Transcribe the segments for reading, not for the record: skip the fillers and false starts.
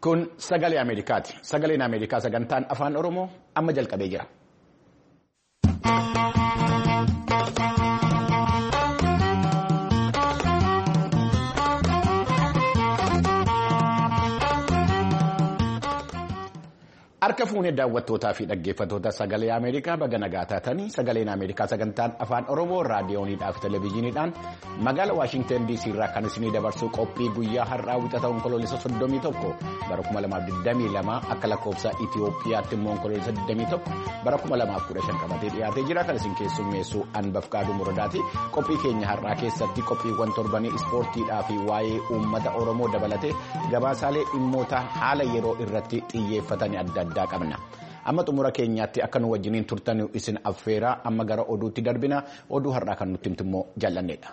Kun sagalee Ameerikaati. Sagaleen Ameerikaa sagantaan afaan Oromoo amma jalqabee jira. Harka fuunee daawwattootaa fi dhaggeeffattoota sagalee Ameerikaa baga nagaa taatanii sagaleen Ameerikaa sagantaan afaan Oromoo raadiyooniidhaa fi televezyiiniidhaan magaalaa Waashingtan DC irraa kan isinii dabarsuu qophii guyyaa har'aa wixata onkoloolessa 31 bara 2022 akka lakkoofsa Itiyoophiyaatti immoo onkoloolessa 21 bara 2015 qabatee dhiyaatee jira kan isin keessummeessu Anbafqaaduu Muradaati. Qophii keenya har'aa keessatti qophiiwwan torbanii ispoortiidhaa fi waa'ee uummata Oromoo dabalatee gabaasaalee dhimmoota haala yeroo irratti xiyyeeffatanii adda qabna. Amma xumura keenyaatti akka nu wajjiniin turtan isin affeeraa amma gara oduutti darbina. Oduu har'aa kan nutti himtu immoo jaallanneedha.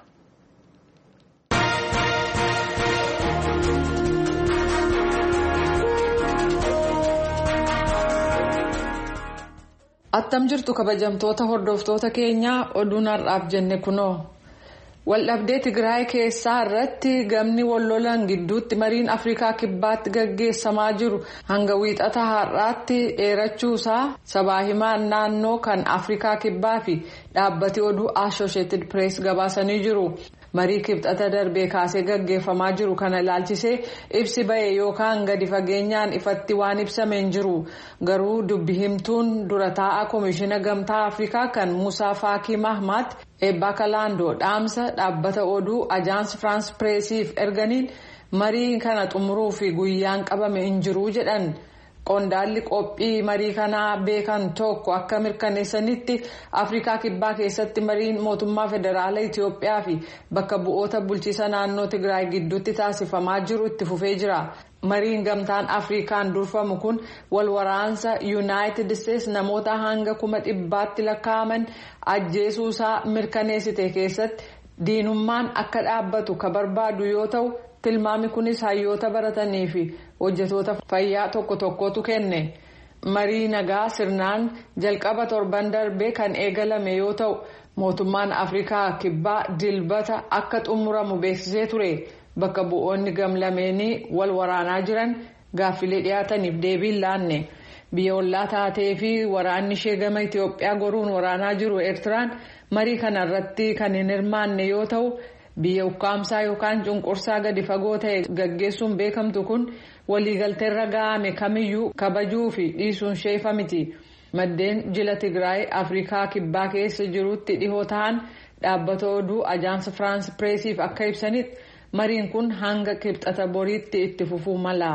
Attam jirtu kabajamtoota hordoftoota keenyaa oduun har'aaf jenne kunoo. Waldhabdee Tigraay keessaa irratti gamni wallolan gidduutti mariin Afrikaa kibbaatti gaggeessamaa jiru hanga wiixata har'aatti dheerachuusaa sabaa himaan naannoo kan Afrikaa kibbaa fi dhaabbati oduu Associated Press gabaasanii jiru. Marii kibxata darbee kaasee gaggeeffamaa jiru kana ilaalchisee ibsi ba'e yookaan gadi fageenyaan ifatti waan ibsameen jiru. Garuu dubbi himtuun dura taa'aa Komishiina Gamtaa Afrikaa kan Musaa Faakii Mahmaat Eebbaa Kalaandoo dhaamsa dhaabbata oduu Ajaans Firaans Pireesiif erganiin marii kana xumuruu fi guyyaan qabame hin jiru jedhan. Qondaalli qophii marii kanaa beekan tokko akka mirkaneessanitti Afrikaa kibbaa keessatti mariin mootummaa federaalaa Itiyoophiyaa fi bakka bu'oota bulchiisa naannoo Tigraay gidduutti taasifamaa jiru itti fufee jira. Mariin gamtaan Afrikaan durfamu kun wal waraansa Yuunaayitid Isteets namoota hanga 100,000tti lakkaa'aman ajjeesuusaa mirkaneessite keessatti diinummaan akka dhaabbatu ka barbaadu yoo ta'u. Tilmaami kunis hayyoota baratanii fi hojjetoota fayyaa tokko tokkotu kenne. Marii nagaa sirnaan jalqaba torban darbee kan eegalame yoo ta'u mootummaan Afrikaa kibbaa dilbata akka xumuramu beeksisee ture. Bakka bu'oonni gamlameenii wal waraanaa jiran gaaffilee dhiyaataniif deebii laanne. Biyya ollaa taatee fi waraanni ishee gama Itiyoophiyaa goruun waraanaa jiru Eertiraan marii kanarratti kan hin hirmaanne yoo ta'u. Biyya ukkaamsaa yookaan cunqursaa gadi fagoo ta'e gaggeessuun beekamtu kun waliigalteerra ga'ame kamiyyuu kabajuu fi dhiisuun sheefa miti. Maddeen jila Tigraay Afrikaa kibbaa keessa jirutti dhihoo ta'an dhaabbata oduu Ajaans Firaans Pireesiif akka ibsanitti mariin kun hanga kibxata boriitti itti fufuu mala.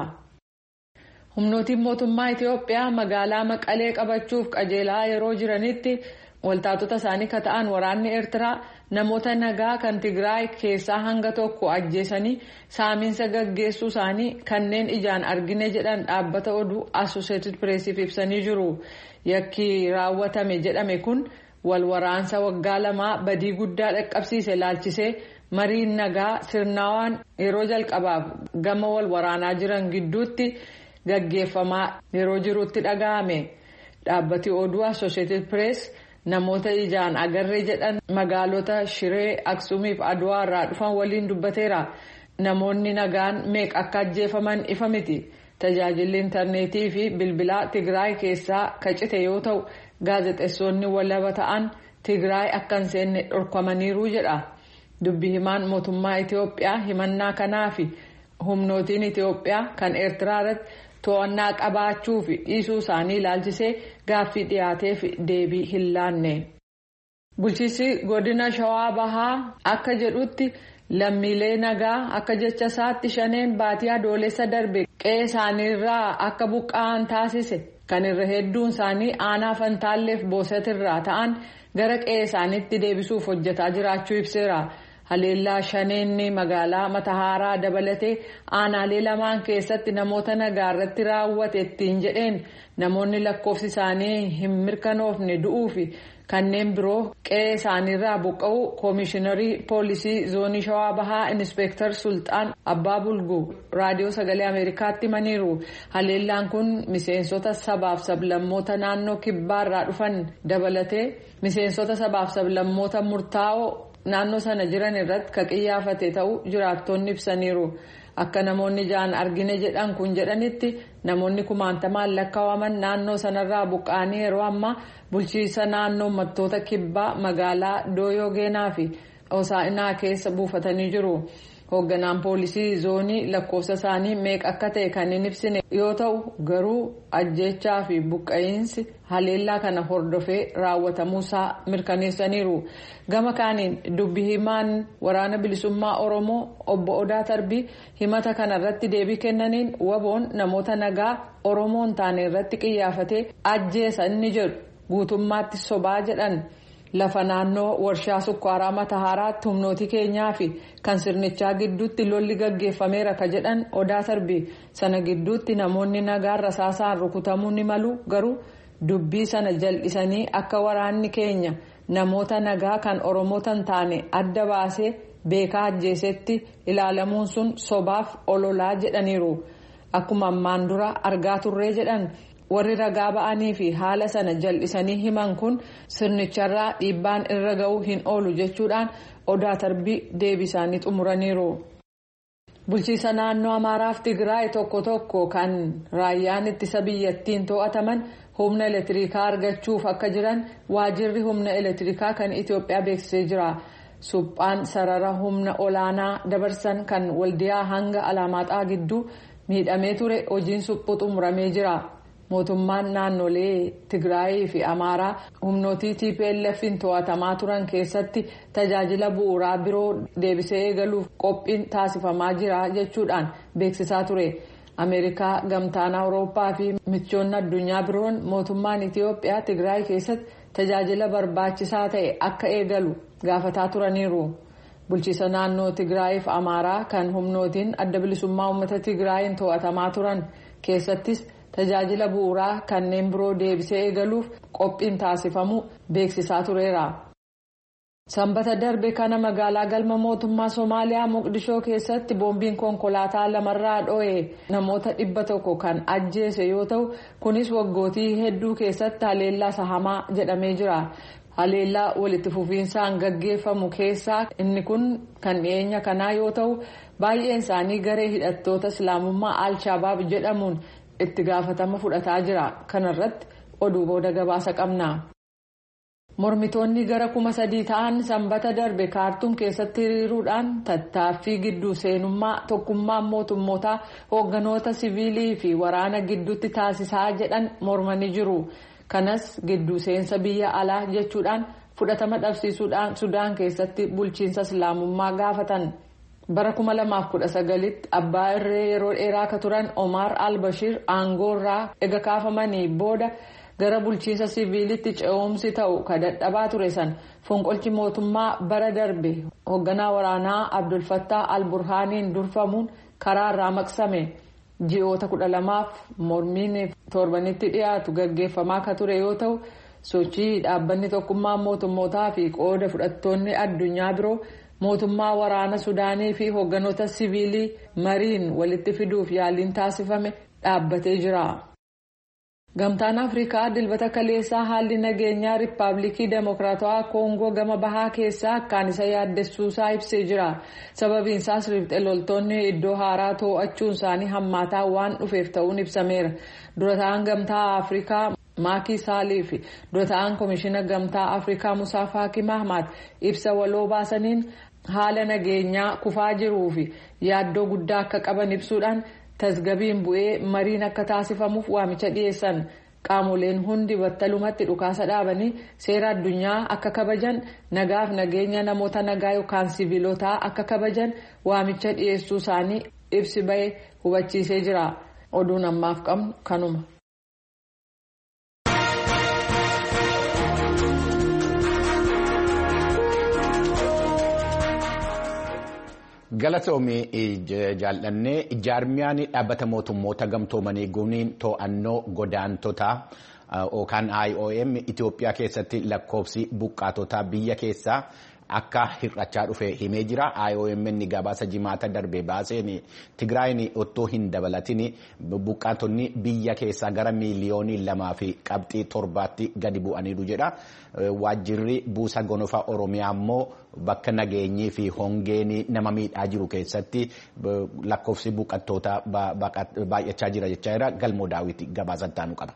Humnootiin mootummaa Itiyoophiyaa magaalaa Maqalee qabachuuf qajeelaa yeroo jiranitti waltaatota isaanii ka ta'an waraanni Eertiraa namoota nagaa kan Tigraay keessaa hanga tokko ajjeesanii saamiinsa gaggeessuu isaanii kanneen ijaan argine jedhan dhaabbata oduu Associated Pressiif ibsanii jiru. Yakki raawwatame jedhame kun wal waraansa waggaa lamaa badii guddaa dhaqqabsiise ilaalchisee mariin nagaa sirnaawaan yeroo jalqabaaf gama wal waraanaa jiran gidduutti gaggeeffamaa yeroo jirutti dhaga'ame. Dhaabbati oduu Associated Press namoota ijaan agarree jedhan magaalota Shiree, Aksumii fi Adwaa irraa dhufan waliin dubbateera. Namoonni nagaan meeqa akka ajjeefaman ifa miti. Tajaajilli intarneetii fi bilbilaa Tigraay keessaa kacite yoo ta'u gaazexeessonni walaba ta'an Tigraay akka hin seenne dhorkamaniiru jedha. Dubbi himaan mootummaa Itiyoophiyaa himannaa kanaa fi humnootiin Itiyoophiyaa kan Eertiraa irratti to'annaa qabaachuu fi dhiisuu isaanii ilaalchisee gaaffii dhiyaateef deebii hin laanne. Bulchiinsi godina Shawaa Bahaa akka jedhutti lammiilee nagaa akka jecha isaatti shaneen baatii adoolessa darbe qe'ee isaaniirraa akka buqqa'an taasise kan irra hedduun isaanii aanaa Fantaalleef Boosatirraa ta'an gara qe'ee isaaniitti deebisuuf hojjetaa jiraachuu ibseera. Haleellaa shaneenni magaalaa Matahaaraa dabalatee aanaalee lamaan keessatti namoota nagaa irratti raawwate ittiin jedheen namoonni lakkoofsi isaanii hin mirkanoofne du'uu fi kanneen biroo qe'ee isaaniirraa buqqa'uu Koomishiinarii Poolisii Zoonii Shawaa Bahaa Inispeektar Sultaan Abbaa Bulguu Raadiyoo Sagalee Ameerikaatti himaniiru. Haleellaan kun miseensota sabaaf sablammoota naannoo kibbaarraa dhufan dabalatee miseensota sabaaf sablammoota murtaa'oo naannoo sana jiran irratti ka qiyyaafate ta'uu jiraattonni ibsaniiru. akka namoonni ijaan argine jedhan kun jedhanitti namoonni kumaantamaan lakkaa'aman naannoo sanarraa buqqa'anii yeroo ammaa bulchiinsa naannoo uummattoota kibbaa magaalaa Dooyogeenaa fi Hosaa'inaa keessa buufatanii jiru. Hoogganaan poolisii zoonii lakkoofsa isaanii meeqa akka ta'e kan hin ibsine yoo ta'u garuu ajjechaa fi buqqa'iinsi haleellaa kana hordofee raawwatamuusaa mirkaneessaniiru. Gama kaaniin dubbi himaan waraana bilisummaa Oromoo obbo Odaa Tarbii himata kana irratti deebii kennaniin waboon namoota nagaa Oromoon taane irratti qiyyaafatee ajjeesan ni jedhu guutummaatti sobaa jedhan. Lafa naannoo warshaa sukkaaraa Matahaaraatti humnooti keenyaa fi kan sirnichaa gidduutti lolli gaggeeffameera ka jedhan Odaa Tarbii sana gidduutti namoonni nagaan rasaasaan rukutamuu ni malu garuu dubbii sana jal'isanii akka waraanni keenya namoota nagaa kan Oromootan taane adda baasee beekaa ajjeesetti ilaalamuun sun sobaaf ololaa jedhaniiru. Akkuma ammaan dura argaa turree jedhan. Warri ragaa ba'anii fi haala sana jal'isanii himan kun sirnicharraa dhiibbaan irra ga'uu hin oolu jechuudhaan Odaa Tarbii deebisaanii xumuraniiru. Bulchiinsa naannoo Amaaraaf Tigraay tokko kan raayyaan ittisa biyyattiin to'ataman humna elektirikaa argachuuf akka jiran waajirri humna elektirikaa kan Itoophiyaa beeksisee jira. Suphaan sarara humna olaanaa dabarsan kan Waldiyaa hanga Alamaaxaa gidduu miidhamee ture hojiin suphuu xumuramee jira. Mootummaan naannolee Tigraayii fi Amaaraa humnootii TPLF'n to'atamaa turan keessatti tajaajila bu'uuraa biroo deebisee eegaluuf qophiin taasifamaa jira jechuudhaan beeksisaa ture. Ameerikaa, Gamtaan Awurooppaa fi michoonni addunyaa biroon mootummaan Itiyoophiyaa Tigraay keessatti tajaajila barbaachisaa ta'e akka eegalu gaafataa turaniiru. Bulchiinsa naannoo Tigraayii fi Amaaraa kan humnootiin adda bilisummaa uummata Tigraayin to'atamaa turan keessattis tajaajila bu'uuraa kanneen biroo deebisee eegaluuf qophiin taasifamu beeksisaa tureera. Sanbata darbe kana magaalaa galma mootummaa Somaaliyaa Moqdishoo keessatti boombiin konkolaataa lamarraa dho'e namoota 100 kan ajjeese yoo ta'u kunis waggootii hedduu keessatti haleellaa sahamaa jedhamee jira. Haleellaa walitti fufiinsaan gaggeeffamu keessaa inni kun kan dhiyeenya kanaa yoo ta'u baay'een isaanii garee hidhattoota Islaamummaa Al-Shabaab jedhamuun itti gaafatama fudhataa jira. Kanarratti oduu booda gabaasa qabna. Mormitoonni gara 3,000 ta'an sanbata darbe kaartuum keessatti hiriiruudhaan tattaaffii gidduu seenummaa tokkummaan mootummootaa hoogganoota siviilii fi waraana gidduutti taasisaa jedhan mormanii jiru. Kanas gidduu seensa biyya alaa jechuudhaan fudhatama dhabsiisuudhaan Sudaan keessatti bulchiinsa Islaamummaa gaafatan. Bara 2019tti abbaa irree yeroo dheeraa akka turan Omar al-Bashir aangoorraa ega kaafamanii booda gara bulchiinsa siviilitti ce'umsi ta'u ka dadhabaa ture san fonqolchi mootummaa bara darbe hoogganaa waraanaa Abdul Fattah al-Burhaaniin durfamuun karaarraa maqsame. Ji'oota 12f mormiin torbanitti dhiyaatu gaggeeffamaa ka ture yoo ta'u sochii dhaabbanni tokkummaa mootummootaa fi qooda fudhattoonni addunyaa biroo mootummaa waraana Sudaanii fi hoogganoota siviilii mariin walitti fiduuf yaaliin taasifame dhaabbatee jira. Gamtaan Afrikaa dilbata kaleessaa haalli nageenyaa Riippaabilikii Demokiraatawaa Koongoo gama bahaa keessaa akkaan isa yaaddessuusaa ibsee jira. Sababiin isaas riphxee loltoonni iddoo haaraa to'achuun isaanii hammaataa waan dhufeef ta'uun ibsameera. Dura ta'an Gamtaa Afrikaa Maakii Saalii fi dura ta'an Komishina Gamtaa Afrikaa Musaa Faakii Mahmaad ibsa waloo baasaniin haala nageenyaa kufaa jiruu fi yaaddoo guddaa akka qaban ibsuudhaan tasgabiin bu'ee mariin akka taasifamuuf waamicha dhiyeessan. Qaamoleen hundi battalumatti dhukaasa dhaabanii seera addunyaa akka kabajan nagaaf nageenya namoota nagaa yookaan siviilotaa akka kabajan waamicha dhiyeessuu isaanii ibsi ba'ee hubachiisee jira. Oduun ammaaf qabnu kanuma. Galatoomii jaallannee jaarmiyaan dhaabbata mootummoota gamtoomanii guniin to'annoo godaantotaa yookaan IOM Itoophiyaa keessatti lakkoofsi buqqaatotaa biyya keessaa akka hir'achaa dhufe himee jira. IOM gabaasa jimaata darbe baaseen Tigraayin otoo hin dabalatin buqqaatonni biyya keessaa gara miiliyoonii 2.7 gadi bu'aniiru jedha. Waajjirri buusa gonofaa Oromiyaa immoo bakka nageenyii fi hongeen nama miidhaa jiru keessatti lakkoofsi buqqaattotaa baay'achaa jira jechaa jira. Galmoo Daawit gabaasa taanu qaba.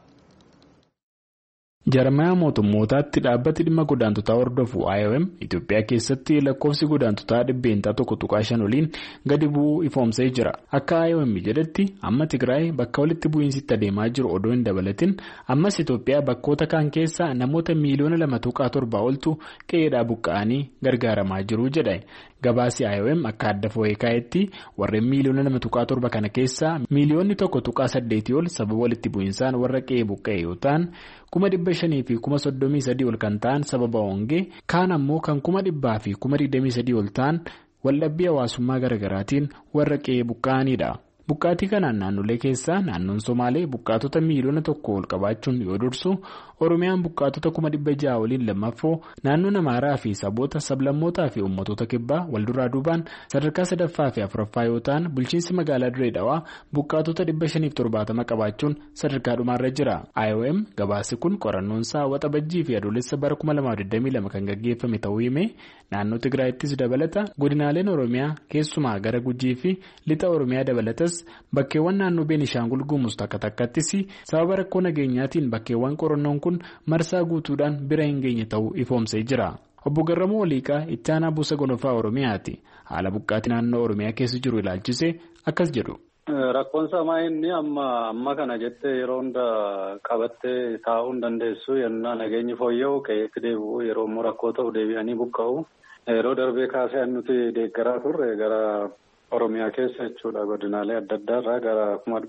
Jarmayaa mootummootaatti dhaabbati dhimma godaantotaa hordofu IOM Itoophiyaa keessatti lakkoofsi godaantotaa 100.5 oliin gadi bu'uu ifoomsee jira. Akka IOM jedhetti amma Tigraay bakka walitti bu'iinsitti adeemaa jiru odoo hin dabalatin ammas Itoophiyaa bakkoota kaan keessa namoota miiliyoona 2.7 oltu qe'eedhaa buqqa'anii gargaaramaa jiru jedha. Gabaasi IOM akka adda foo'ee kaa'etti warreen miiliyoona 2.7 kana keessaa miiliyoonni 1.8 ol sababa walitti bu'iinsaan warra qe'ee buqqa'e yoo ta'an 500,000 fi 33 ol kan ta'an sababa hongee kaan ammoo kan 100,000 fi 23 ol ta'an waldhabbii hawaasummaa garaagaraatiin warra qe'ee buqqa'anidha. Buqqaatii kanaan naannolee keessaa naannoon Somaalee buqqaatota miiliyoona 1 ol qabaachuun yoo dursu Oromiyaan buqqaatota 600,000 waliin lammaffoo naannoon Amaaraa fi saboota sablammootaa fi uummattoota kibbaa walduraa duubaan sadarkaa 3ffaa fi 4ffaa yoo ta'an bulchiinsi magaalaa Dirree Dhawaa buqqaatota 570 qabaachuun sadarkaa dhumaarra jira. IOM gabaasi kun qorannoonsaa waxabajjii fi adoolessa bara 2022 kan gaggeeffame ta'uu himee naannoo Tigraayittis dabalata godinaaleen Oromiyaa keessumaa gara Gujii fi lixa Oromiyaa dabalatas bakkeewwan naannoo Beenishaangul Gumuz takka takkattis sababa rakkoo nageenyaatiin bakkeewwan qorannoon kun marsaa guutuudhaan bira hin geenye ta'uu ifoomsee jira. Obbo Garramuu Waliiqaa itti aanaa buusa gonofaa Oromiyaati. Haala buqqaatii naannoo Oromiyaa keessa jiru ilaalchise akkas jedhu. Rakkoon samaa inni amma kana jettee yeroo hunda qabattee taa'uu hin dandeessu. Yennaa nageenyi fooyya'u qe'eetti deebi'u yeroo immoo rakkoo ta'u deebi'anii buqqa'u. Yeroo darbee kaasee nuti deeggaraa turre gara Oromiyaa keessa jechuudha godinaalee adda addaarraa gara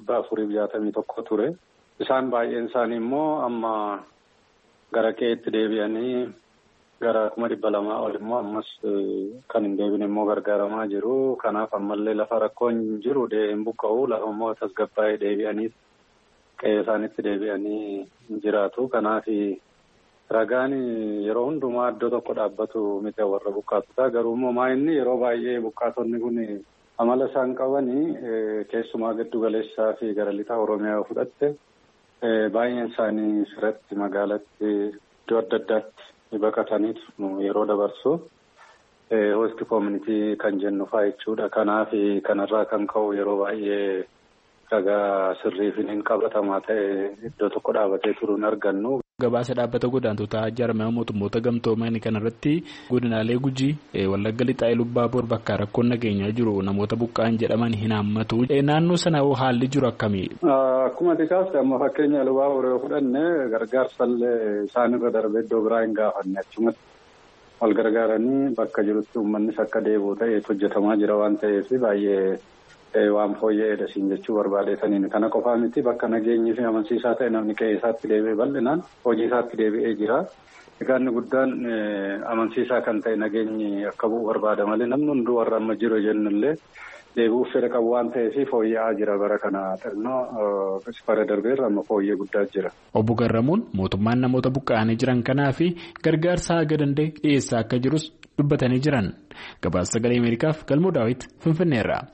461 ture. Isaan baay'een isaanii immoo amma gara qe'eetti deebi'anii gara 200,000 ol immoo ammas kan hin deebine immoo gargaaramaa jiru. Kanaaf ammallee lafa rakkoon jiru hin buqqa'u lafa immoo tasgabbaa'ee deebi'anii qe'ee isaanitti deebi'anii jiraatu. Kanaaf ragaan yeroo hundumaa iddoo tokko dhaabbatu miti warra buqqaatotaa. Garuu immoo inni yeroo baay'ee buqqaatonni kun amala isaan qabanii keessumaa giddu galeessaa fi gara lixa Oromiyaa fudhatte baay'een isaanii sirratti magaalatti iddoo adda addaatti baqataniitu yeroo dabarsu hosti koomunitii kan jennu fa'aa jechuudha. Kanaaf kanarraa kan ka'u yeroo baay'ee ragaa sirrii fi hin qabatamaa ta'e iddoo tokko dhaabatee turuun argannu. Gabaasa dhaabbata godaantotaa Jarmayaa mootummoota gamtoomanii kanarratti godinaalee Gujii Wallagga Lixaa Lubbaaboor bakka rakkoon nageenyaa jiru namoota buqqa'an jedhaman hin hammatu. Naannoo sana haalli jiru akkamii? Akkuma xiqqaas amma fakkeenya Lubbaaboor yoo fudhanne gargaarsallee isaanirra darbee iddoo biraa hin gaafanne achumatti wal gargaaranii bakka jirutti uummannis akka deebi'u ta'eetu hojjetamaa jira waan ta'eef baay'ee waan fooyya'eedha siin jechuu barbaadeetaniin. Kana qofaa miti bakka nageenyii fi amansiisaa ta'e namni qe'ee isaatti deebi'ee bal'inaan hojii isaatti deebi'ee jira. Egaa inni guddaan amansiisaa kan ta'e nageenyi akka bu'u barbaada malee namni hunduu warra amma jiru jennullee deebi'uuf fedha qabu waan ta'eef fooyya'aa jira bara kana xinnoo bara darbeerra amma fooyyee guddaa jira. Obbo Garramuun mootummaan namoota buqqa'anii jiran kanaa fi gargaarsa haga danda'e dhiyeessaa akka jirus dubbatanii jiran. Gabaasa Sagalee Ameerikaaf Galmoo Daawit Finfinneerraa.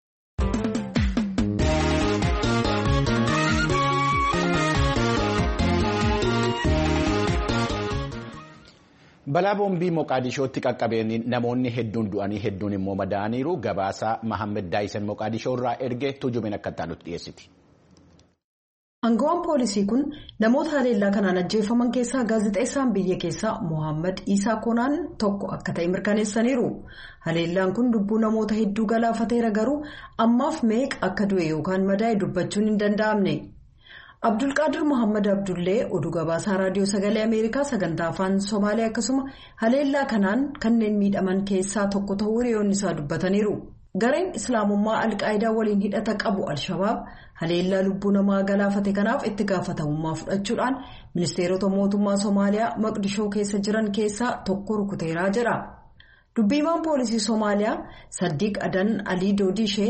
Balaa boombii Moqaadishootti qaqqabeen namoonni hedduun du'anii hedduun immoo madaa'aniiru. Gabaasa Mahammed Daayisen Moqaadishoo irraa ergee tujumin akka taanutti dhiyeessiti. Aangawaan poolisii kun namoota haleellaa kanaan ajjeefaman keessaa gaazexeessaan biyya keessaa Mohaammed Isaa Konaan tokko akka ta'e mirkaneessaniiru. Haleellaan kun lubbuu namoota hedduu galaafateera garuu ammaaf meeqa akka du'e yookaan madaa'e dubbachuun hin danda'amne. Abdulqaadir Muhammad Abdullee oduu gabaasaa raadiyoo sagalee Ameerikaa sagantaa afaan Somaalee akkasuma haleellaa kanaan kanneen miidhaman keessaa tokko ta'uu hiriyoonni isaa dubbataniiru. Gareen Islaamummaa Alqaayidaa waliin hidhata qabu Al-Shabaab haleellaa lubbuu namaa galaafate kanaaf itti gaafatamummaa fudhachuudhaan ministeerota mootummaa Somaaliyaa Maqdishoo keessa jiran keessaa tokko rukuteeraa jira. Dubbiimaan poolisii Somaaliyaa Saddiq Adan Alii Doodishee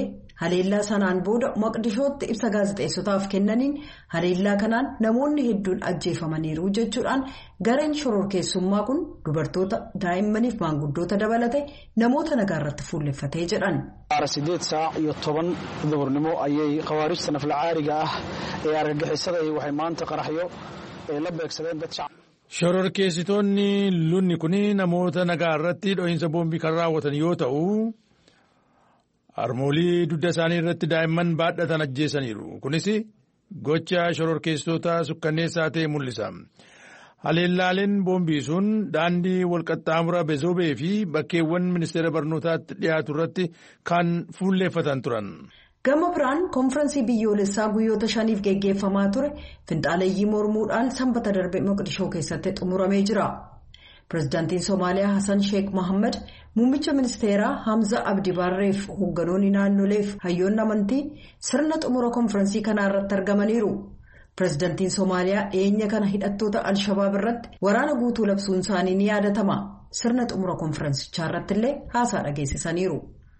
haleellaa sanaan booda Moqdishootti ibsa gaazexeessotaaf kennaniin haleellaa kanaan namoonni hedduun ajjeefamaniiru jechuudhaan gareen shororkeessummaa kun dubartoota daa'immaniif maanguddoota dabalate namoota nagaa irratti fuulleffatee jedhan. 8:10 duhurnimo ayay khawaarijta naflacaariga ah ee argagixisada waxay maanta qaraxyo la beegsadeen dad shacab. Shororkeessitoonni lunni kun namoota nagaa irratti dho'iinsa boombii kan raawwatan yoo ta'u harmoolii dugda isaanii irratti daa'imman baadhatan ajjeesaniiru. Kunis gocha shororkeessitoota sukkanneessaa ta'e mul'isa. Haleellaaleen boombii sun daandii walqaxxaamura Bezoobee fi bakkeewwan ministeera barnootaatti dhiyaatu irratti kan fuulleeffatan turan. Gama biraan konfiraansii biyyoolessaa guyyoota 5 geggeeffamaa ture finxaaleeyyii mormuudhaan sanbata darbe Moqdishoo keessatti xumuramee jira. Pireezidaantiin Somaaliyaa Hassan Sheikh Mohammed muummicha ministeeraa Hamza Abdi Barreef hoogganoonni naannoleef hayyoonni amantii sirna xumura konfiraansii kanaa irratti argamaniiru. Pireezidaantiin Somaaliyaa dhiyeenya kana hidhattoota Al-Shabaab irratti waraana guutuu labsuun isaanii ni yaadatama. Sirna xumura konfiraansichaa irratti illee haasaa dhageessisaniiru.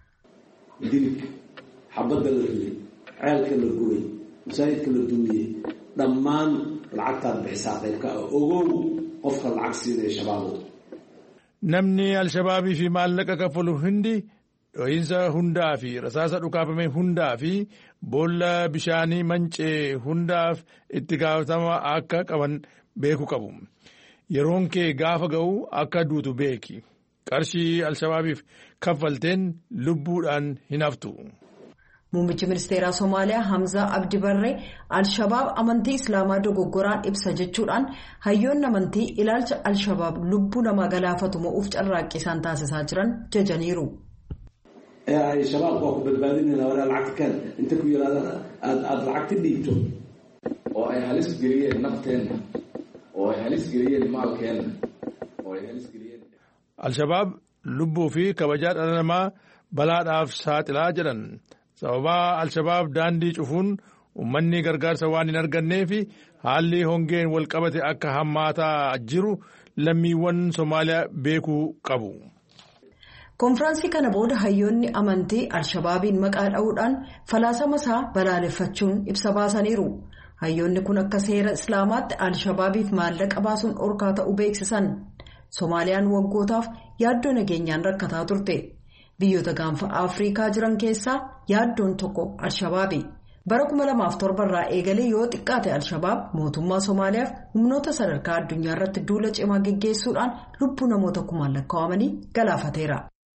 xabadda la rilay ceelka la gubay masaajidka la dumiyey dhammaan lacagtaad bixisaa qaybka ogow qofka lacag siinaya shabaabooda. Namni Al-Shabaabii fi maallaqa kaffalu hundi dho'iinsa hundaa fi rasaasa dhukaafame hundaa fi boolla bishaanii mancee hundaaf itti gaafatama akka qaban beeku qabu. Yeroon kee gaafa ga'u akka duutu beeki. Qarshii Al-Shabaabiif kaffalteen lubbuudhaan hin haftu. Muummichi ministeeraa Somaaliyaa Hamza Abdi Barree Al-Shabaab amantii Islaamaa dogoggoraan ibsa jechuudhaan hayyoonni amantii ilaalcha Al-Shabaab lubbuu namaa galaafatu mo'uuf carraaqqii isaan taasisaa jiran jajaniiru. Shabaab waa ku badbaadinayna walaa lacagta kan inta ku yiraahdan aad lacagta dhiibto oo ay halis geliyeen nafteenna oo ay halis geliyeen maalkeenna oo ay halis geliyeen. Al-Shabaab lubbuu fi kabajaa dhala namaa balaadhaaf saaxilaa jedhan. Sababaa Al-Shabaab daandii cufuun uummanni gargaarsa waan hin argannee fi haalli hongeen walqabate akka hammaataa jiru lammiiwwan Somaaliyaa beekuu qabu. Konfiraansii kana booda hayyoonni amantii Al-Shabaabiin maqaa dha'uudhaan falaasama isaa balaaleffachuun ibsa baasaniiru. Hayyoonni kun akka seera Islaamaatti Al-Shabaabiif maallaqa baasuun dhorkaa ta'uu beeksisan. Somaaliyaan waggootaaf yaaddoo nageenyaan rakkataa turte. Biyyoota gaanfa Afrikaa jiran keessaa yaaddoon tokko Al-Shabaabi. Bara 2007 irraa eegalee yoo xiqqaate Al-Shabaab mootummaa Somaaliyaaf humnoota sadarkaa addunyaa irratti duula cimaa geggeessuudhaan lubbuu namoota kumaan lakkaa'amanii galaafateera.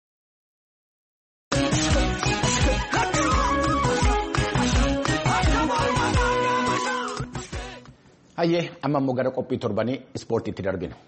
Hayyee amma immoo gara qophii torbanii ispoortiitti darbina.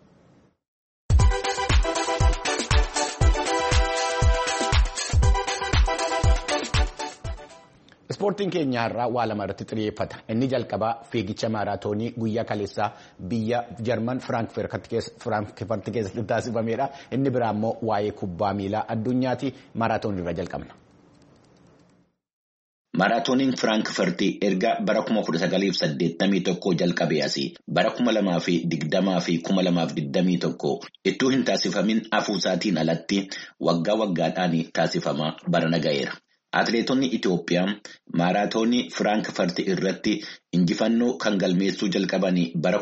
Ispoortiin keenya irraa waa lama irratti xiyyeeffata. Inni jalqabaa fiigicha maaraatoonii guyyaa kaleessaa biyya Jarman Firaankifarti keessatti taasifamedha. Inni biraa immoo waa'ee kubbaa miilaa addunyaati. Maaraatoonii irra jalqabna. Maaraatooniin Firaankifarti erga bara 1981 jalqabee asii bara 2020 fi 2021 ittuu hin taasifamin hafuusaatiin alatti waggaa waggaadhaan taasifamaa barana ga'eera. Atileetonni Itoophiyaa maaraatoonii Firaankifarti irratti injifannoo kan galmeessuu jalqabanii bara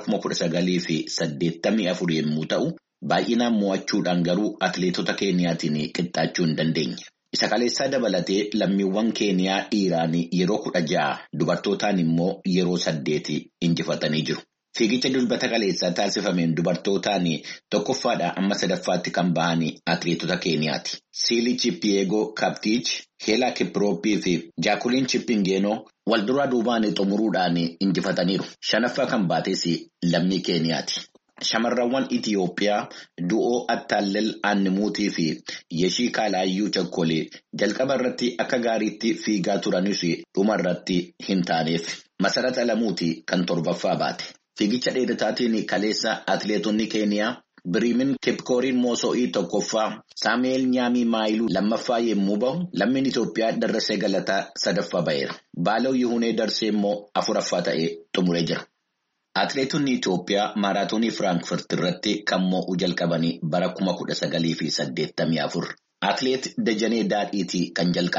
1984 yommuu ta'u, baay'inaan mo'achuudhaan garuu atileetota Keeniyaatiin qixxaachuu hin dandeenye. Isa kaleessaa dabalatee lammiiwwan Keeniyaa dhiiraan yeroo 16 dubartootaan immoo yeroo 8 injifatanii jiru. Fiigicha durbata kaleessaa taasifameen dubartootaan tokkoffaadhaa amma sadaffaatti kan bahan atileetota Keeniyaati. Siili Chipyeegoo Kaptiich, Heelaa Kiprooppii fi Jaakuliin Chippingeenoo wal duraa duubaan xumuruudhaan injifataniiru. Shanaffaa kan baates lammii Keeniyaati. Shamarrawwan Itiyoophiyaa Du'oo Attaallel Aannimuutii fi Yeshii Kaalaayyuu Chakkolee jalqaba irratti akka gaariitti fiigaa turanis dhuma irratti hin taaneef. Masarat Alamuutii kan torbaffaa baate. Fiigicha dheerataatiin kaleessa atileetonni Keeniyaa Biriimin Kipkooriin Mooso'ii tokkoffaa, Saameel Nyaamii Maayiluu lammaffaa yommuu bahu, lammiin Itoophiyaa Darrasee Galataa sadaffaa ba'eera. Baalaw Yihunee Darsee immoo afuraffaa ta'ee xumuree jira. Atileetonni Itoophiyaa maaraatoonii Firaankifarti irratti kan mo'uu jalqabanii bara 1984. Atileet Dajanee Daadhiitii kan jalqabe.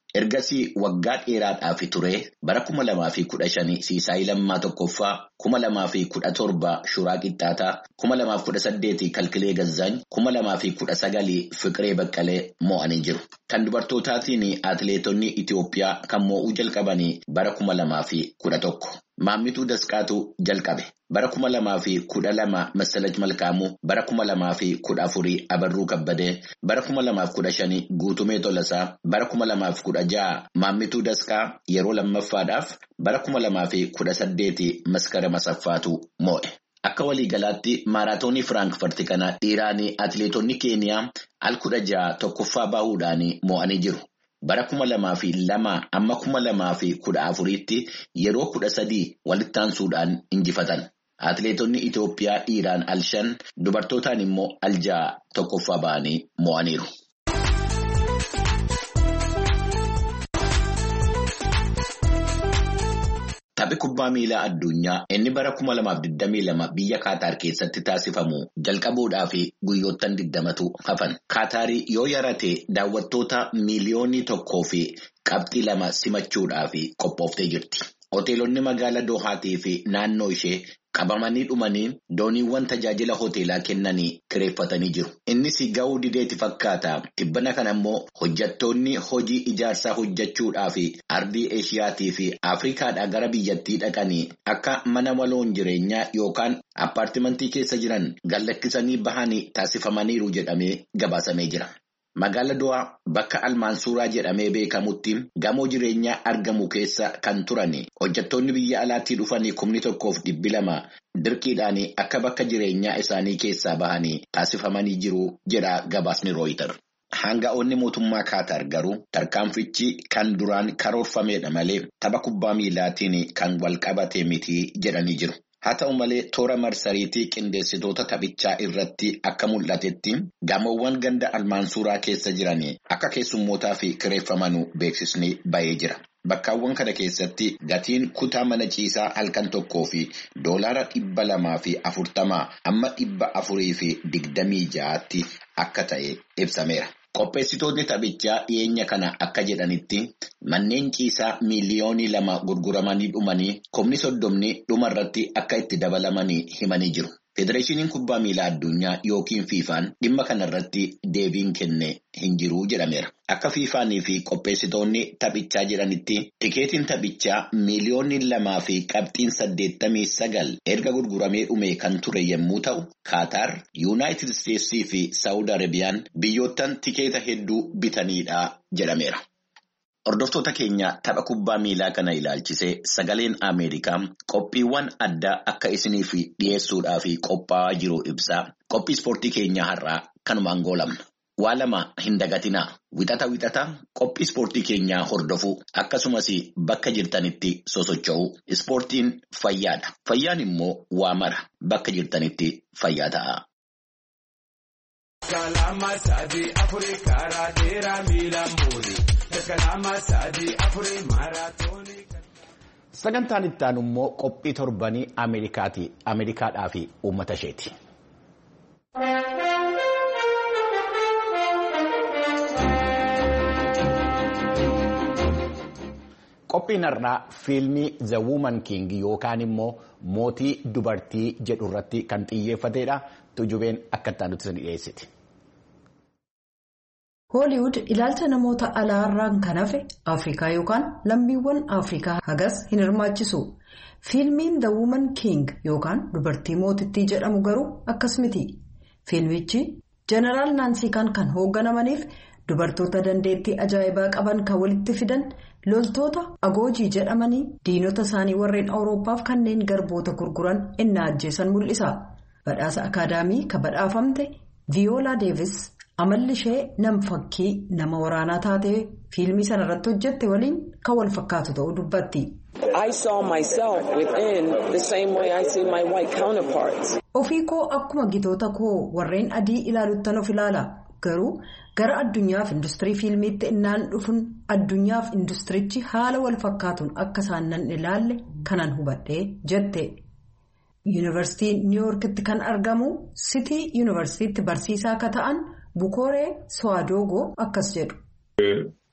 Ergasii waggaa dheeraadhaaf ture bara 2015 Siisaayii Lammaa Tokkoffaa, 2017 Shuraa Qixxaataa, 2018 Kalkilee Gazzaany, 2019 Fiqiree Baqqalee mo'anii jiru. Kan dubartootaatiin atileetonni Itoophiyaa kan mo'uu jalqabanii bara 2011. Maammituu Dasqaatu jalqabe. Bara 2012 Massalach Malkaamuu, bara 2014 Abarruu Kabbadee, bara 2015 Guutumee Tolasaa, bara 2016 Maammituu Dasqaa yeroo lammaffaadhaaf, bara 2018 Maskara Masaffaatu moo'e. Akka waliigalaatti maaraatoonii Firaankifarti kana dhiiraan atileetonni Keeniyaa al 16 tokkoffaa bahuudhaan moo'anii jiru. Bara 2002 amma 2014tti yeroo 13 walitti aansuudhaan injifatan. Atileetonni Itoophiyaa dhiiraan al 5, dubartootaan immoo al 6 tokkoffaa ba'anii moo'aniiru. Taphi kubbaa miilaa addunyaa inni bara 2022 biyya Kaataar keessatti taasifamu jalqabuudhaaf guyyoottan 20tu hafan. Kaataar yoo yarate daawwattoota miliyoonii 1 fi qabxii 2 simachuudhaaf qophooftee jirti. Hoteelonni magaalaa Doohaatii fi naannoo ishee qabamanii dhumanii dooniiwwan tajaajila hoteelaa kennanii kireeffatanii jiru. Innis ga'uu dideeti fakkaata. Tibbana kana immoo hojjettoonni hojii ijaarsaa hojjechuudhaaf ardii Eeshiyaatii fi Afrikaadhaa gara biyyattii dhaqanii akka mana maloon jireenyaa yookaan appaartimantii keessa jiran gallakkisanii bahanii taasifamaniiru jedhamee gabaasamee jira. Magaala Do'aa bakka Almaansuuraa jedhamee beekamutti gamoo jireenyaa argamu keessa kan turan hojjettoonni biyya alaatti dhufanii 1,200 dirqiidhaan akka bakka jireenyaa isaanii keessaa bahanii taasifamanii jiru jedha gabaasni Rooyitar. Hanga'oonni mootummaa Kaataar garuu tarkaanfichi kan duraan karoorfameedha malee tapha kubbaa miilaatiin kan wal qabate miti jedhanii jiru. Haa ta'u malee toora marsariitii qindeessitoota taphichaa irratti akka mul'atetti gamoowwan ganda Almaansuuraa keessa jiran akka keessummootaaf kireeffamanuu beeksisni ba'ee jira. Bakkaawwan kana keessatti gatiin kutaa mana ciisaa halkan tokkoo fi $240 amma $426 akka ta'e ibsameera. Qopheessitoonni taphichaa dhiyeenya kana akka jedhanitti manneen ciisaa miliyoonii 2 gurguramanii dhumanii 30 dhumarratti akka itti dabalamanii himanii jiru. Federeeshiniin kubbaa miilaa addunyaa yookiin fiifaan dhimma kanarratti deebiin kenne hin jiru jedhameera. Akka fiifaanii fi qopheessitoonni taphichaa jedhanitti tikeetiin taphichaa miliyoonni 2 fi qabxiin 89 erga gurguramee dhume kan ture yommuu ta'u, Kaataar, Yuunaayitid Isteetsii fi Saawud Arabiyaan biyyoottan tikeeta hedduu bitaniidha jedhameera. Hordoftoota keenya tapha kubbaa miilaa kana ilaalchisee sagaleen Ameerikaa qophiiwwan addaa akka isiniif dhiyeessuudhaaf qophaa'aa jiru ibsaa. Qophii ispoortii keenya har'aa kanumaan goolabna. Waa lama hin dagatinaa. Wixata qophii ispoortii keenyaa hordofuu akkasumas bakka jirtanitti sosocho'uu. Ispoortiin fayyaadha. Fayyaan immoo waa mara bakka jirtanitti fayyaa ta'a. Sagantaan itti aanu immoo qophii torbanii Ameerikaadhaa fi uummata isheeti. Qophiin har'aa fiilmii The Woman King yookaan immoo mootii dubartii jedhu irratti kan xiyyeeffatedha. Tujubeen akka itti aanutti dhiyeessiti. Hooliwud ilaalcha namoota alaarraan kan hafe Afrikaa yookaan lammiiwwan Afrikaa hagas hin hirmaachisu. Fiilmiin The Woman King yookaan dubartii mootittii jedhamu garuu akkas miti. Fiilmichi Jeneraal Naansiikaan kan hoogganamaniif dubartoota dandeettii ajaa'ibaa qaban kan walitti fidan loltoota agoojii jedhamanii diinota isaanii warreen Awurooppaaf kanneen garboota gurguran innaa ajjeesan mul'isa. Badhaasa akaadaamii kan badhaafamte Viyoola Deevis amalli ishee nam-fakkii nama waraanaa taatee fiilmii sana irratti hojjette waliin kan wal fakkaatu ta'uu dubbatti. I saw myself within the same way I see my white counterparts. Ofii koo akkuma gitoota koo warreen adii ilaaluttan of ilaala. Garuu gara addunyaaf industirii fiilmiitti innaan dhufuun addunyaaf industirichi haala wal fakkaatuun akka isaan nan ilaalle kanan hubadhee jette. Yuunivarsiitii Niiwuorkitti kan argamu Sitii Yuunivarsiitiitti barsiisaa akka ta'an Bukooree Swaadogoo akkas jedhu.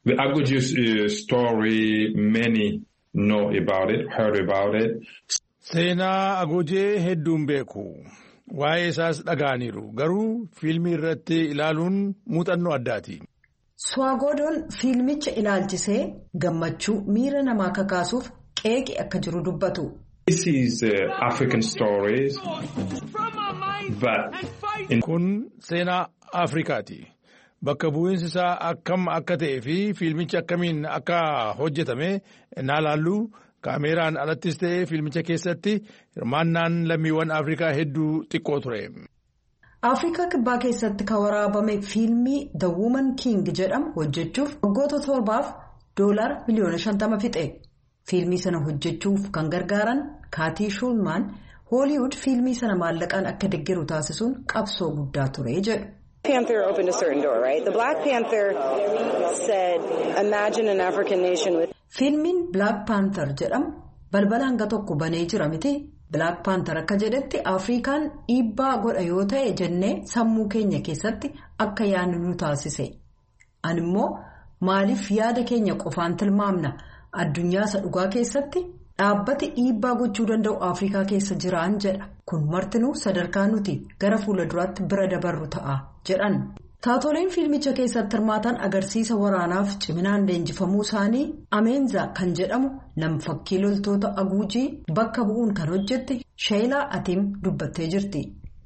The Agujie story, many know about it, heard about it. Seenaa Agujee hedduun beeku. Waa'ee isaas dhaga'aniiru. Garuu fiilmii irratti ilaaluun muuxannoo addaati. Swaagodoon fiilmicha ilaalchisee gammachuu miira namaa kakaasuuf qeeqe akka jiru dubbatu. This is African stories, but kun seenaa Afrikaati. Bakka bu'iinsi isaa akkam akka ta'ee fi fiilmichi akkamiin akka hojjetame naa laallu kaameeraan alattis ta'ee fiilmicha keessatti hirmaannaan lammiiwwan Afrikaa hedduu xiqqoo ture. Afrikaa kibbaa keessatti kan waraabame fiilmii The Woman King jedhamu hojjechuuf waggoota 7 $50 miliyoona fixe. Fiilmii sana hojjechuuf kan gargaaran Kaatii Shulman Hooliwud fiilmii sana maallaqaan akka deeggaru taasisuun qabsoo guddaa ture jedhu. Panther opened a certain door, right? The Black Panther said, imagine an African nation with... Fiilmiin Black Panther jedhamu balbala hanga tokko banee jira miti. Black Panther akka jedhetti Afrikaan dhiibbaa godha yoo ta'e jennee sammuu keenya keessatti akka yaadnu nu taasise. Animmoo maaliif yaada keenya qofaan tilmaamna addunyaa isa dhugaa keessatti dhaabbati dhiibbaa gochuu danda'u Afrikaa keessa jiraan jedha. Kun martinuu sadarkaa nuti gara fuula duraatti bira dabarru ta'a jedhan. Taatoleen fiilmicha keessatti hirmaatan agarsiisa waraanaaf ciminaan leenjifamuu isaanii Ameenza kan jedhamu nam-fakkii loltoota Aguujii bakka bu'uun kan hojjette Sheelaa Atiim dubbattee jirti.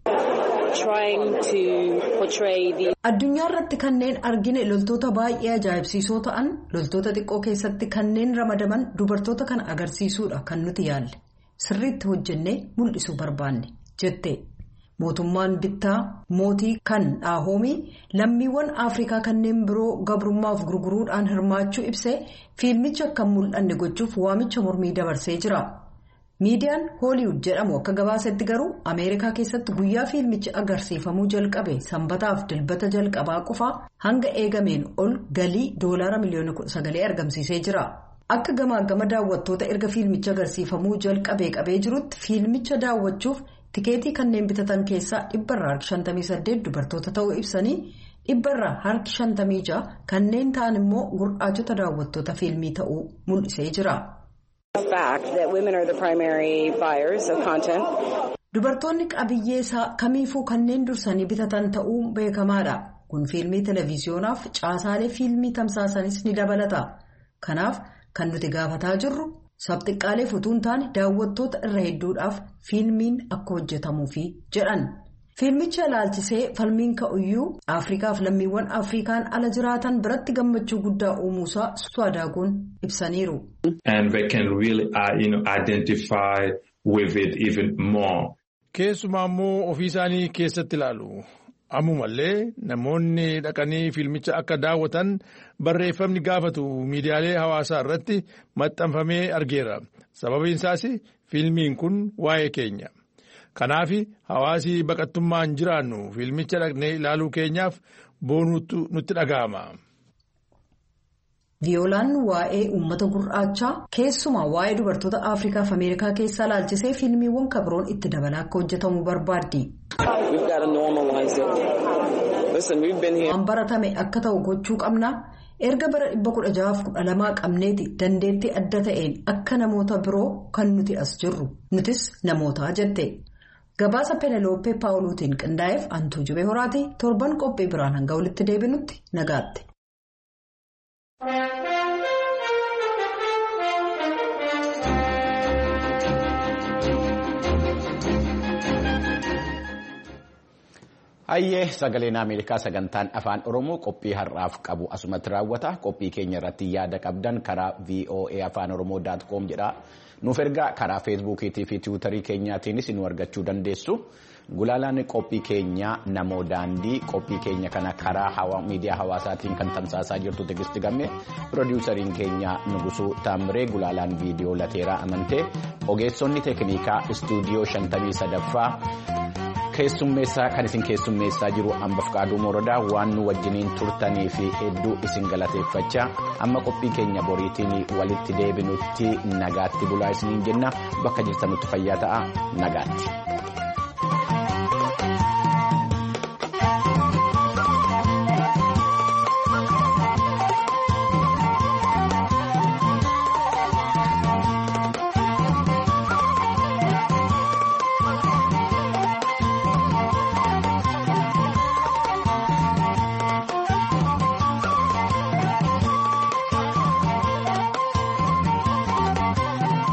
Addunyaa irratti kanneen argine loltoota baay'ee ajaa'ibsiisoo ta'an loltoota xiqqoo keessatti kanneen ramadaman dubartoota kana agarsiisuudha kan nuti yaalle sirriitti hojjennee mul'isuu barbaanne jette. Mootummaan bittaa mootii kan dhaahoomii lammiiwwan Afrikaa kanneen biroo gabrummaaf gurguruudhaan hirmaachuu ibsee fiilmicha akka mul'anne gochuuf waamicha mormii dabarsee jira. Miidiyaan Hooliwud jedhamu akka gabaasetti garuu Ameerikaa keessatti guyyaa fiilmichi agarsiifamuu jalqabe sanbataaf dilbata jalqabaa qofaa hanga eegameen ol galii $9 miliyoona argamsiisee jira. Akka gama daawwattoota erga fiilmicha agarsiifamuu jalqabee qabee jirutti fiilmicha daawwachuuf tikeetii kanneen bitatan keessaa 158 dubartoota ta'uu ibsanii 156 kanneen ta'an immoo gurraachota daawwattoota fiilmii ta'uu mul'isee jira. Dubartoonni qabiyyee isaa kamiifuu kanneen dursanii bitatan ta'uu beekamaadha. Kun fiilmii televiziyonaaf caasaalee fiilmii tamsaasanis ni dabalata. Kanaaf kan nuti gaafataa jirru sabxiqqaalee futuun taane daawwattoota irra hedduudhaaf fiilmiin akka hojjetamuufi jedhan. Fiilmicha ilaalchisee falmiin ka'uyyuu Afrikaaf lammiiwwan Afrikaan ala jiraatan biratti gammachuu guddaa uumuusaa Swadaagoon ibsaniiru. And they can really identify with it even more. Keessumaa immoo ofii isaanii keessatti ilaalu. Ammumallee namoonni dhaqanii fiilmicha akka daawwatan barreeffamni gaafatu miidiyaalee hawaasaa irratti maxxanfamee argeera. Sababiin isaas fiilmiin kun waa'ee keenya. Kanaaf hawaasi baqattummaan jiraannu fiilmicha dhaqnee ilaaluu keenyaaf boonuutu nutti dhaga'ama. Viyoolaan waa'ee uummata gurraachaa keessumaa waa'ee dubartoota Afrikaaf Ameerikaa keessaa ilaalchisee fiilmiiwwan kabroon itti dabalaa akka hojjetamu barbaaddi. Waan baratame akka ta'u gochuu qabna. Erga bara 1612 qabneeti dandeettii adda ta'een akka namoota biroo kan nuti as jirru. Nutis namootaa jette. Gabaasa Penelope Paawuluutiin qindaa'eef Antuu Jubee Horaati torban qophii biraan hanga walitti deebinutti nagaatti. Hayyee sagaleen Ameerikaa sagantaan afaan Oromoo qophii har'aaf qabu asumatti raawwata. Qophii keenya irratti yaada qabdan karaa voaafaanoroomoo.com jedha. Nuuf ergaa karaa feesbuukiitii fi tiwiitarii keenyaatiinis nu argachuu dandeessu. Gulaalaan qophii keenya namoo daandii qophii keenya kana karaa miidiyaa hawaasaatiin kan tamsaasaa jirtu Tegisti Gammee piroodiwusariin keenya Nugusuu Taamiree Gulaalaan viidiyoo Lateeraa Amantee ogeessonni teeknikaa istuudiyoo 53ffaa kan isin keessummeessaa jiru Ambafqaaduu Morodaa waan nu wajjiniin turtanii fi hedduu isin galateeffachaa amma qophii keenya boriitiin walitti deebinutti nagaatti bulaa isiniin jenna bakka jirtanutti fayyaa ta'aa nagaatti.